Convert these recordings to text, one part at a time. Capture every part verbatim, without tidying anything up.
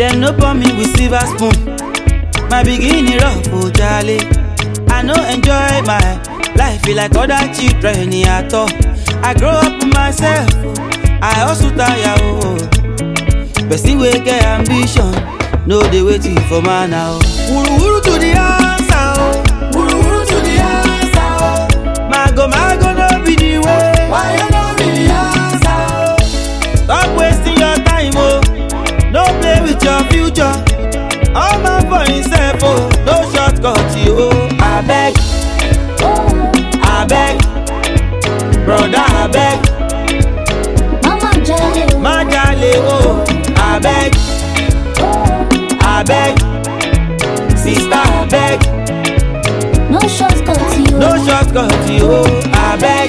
Them no pour me with silver spoon. My beginning rough, oh Charlie. I no enjoy my life, feel like other children at all. I grow up myself, I also tire, oh. Person wey get ambition, no dey waiting for man now. Wuru wuru to the answer, oh. Wuru wuru to the answer, oh. Mago mago no be the way. Why you no be the answer, oh? Stop wasting your time, oh. No play with your future. All man for himself, oh. No shortcut, you, oh. I beg, I beg, brother, I beg. Mama jale, Ma jale, oh. I beg, I beg, sister, I beg. no shortcut you. No shortcut, you, oh. I beg.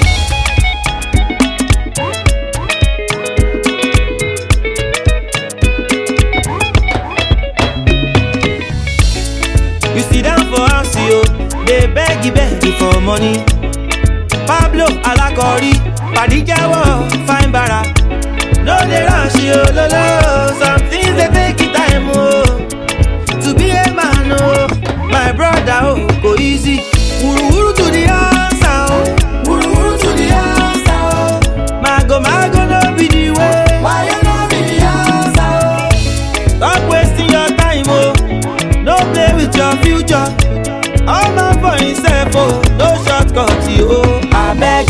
You sit down for house, yo. They beg, beg for money. Pablo Alakori, Padijawo, fine bara. No they rush you, lo lo. Some things they take it time, oh. To be a man, oh. My brother, oh, go easy. Wuru wuru to the answer, oh. Wuru wuru to the answer, oh. Mago mago no be the way. Why you no be the answer, oh? Stop wasting your time, oh. No play with your future. All man for himself, oh. No shortcut, you, oh. I beg,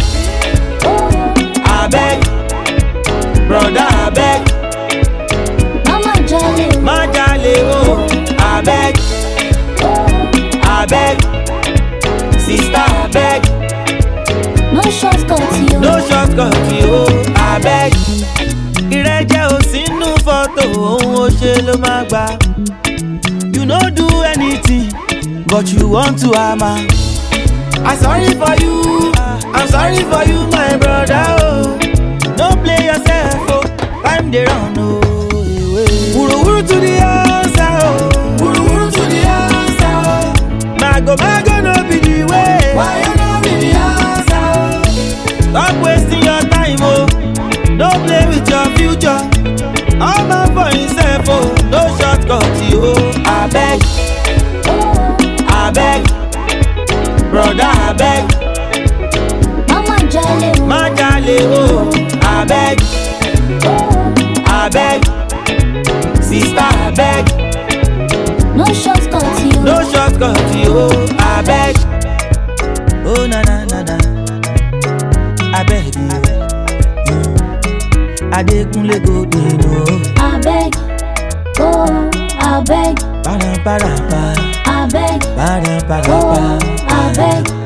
I beg, brother, I beg. Mama jale, Ma jale, oh. I beg, I beg, sister, I beg. no shortcut you. No shortcut, you, oh. I beg. Ìrẹ́jẹ ò sínú fọ́tò, òun ò ṣe ló máa gbà. You no do anything, but you want to hammer. I'm sorry for you, I'm sorry for you, my brother, oh. Don't play yourself, oh. Time they run, oh. Wuru wuru to the answer, oh. Wuru wuru to the answer, oh. Mago mago no be the way. Why you no be the answer, oh? Stop wasting your time, oh. Don't play with your future. All man for himself, oh. No shortcut, you, oh. I beg, I beg, brother, I beg. Mama jale, Ma jale, oh. I beg, I beg, sister, I beg. no shortcut you. No shortcut, you, oh. I beg. Oh na na na na, I beg you. Adekunle Golding, oh. I beg, oh, I beg, Para para para, I beg, para para oh, para. I beg.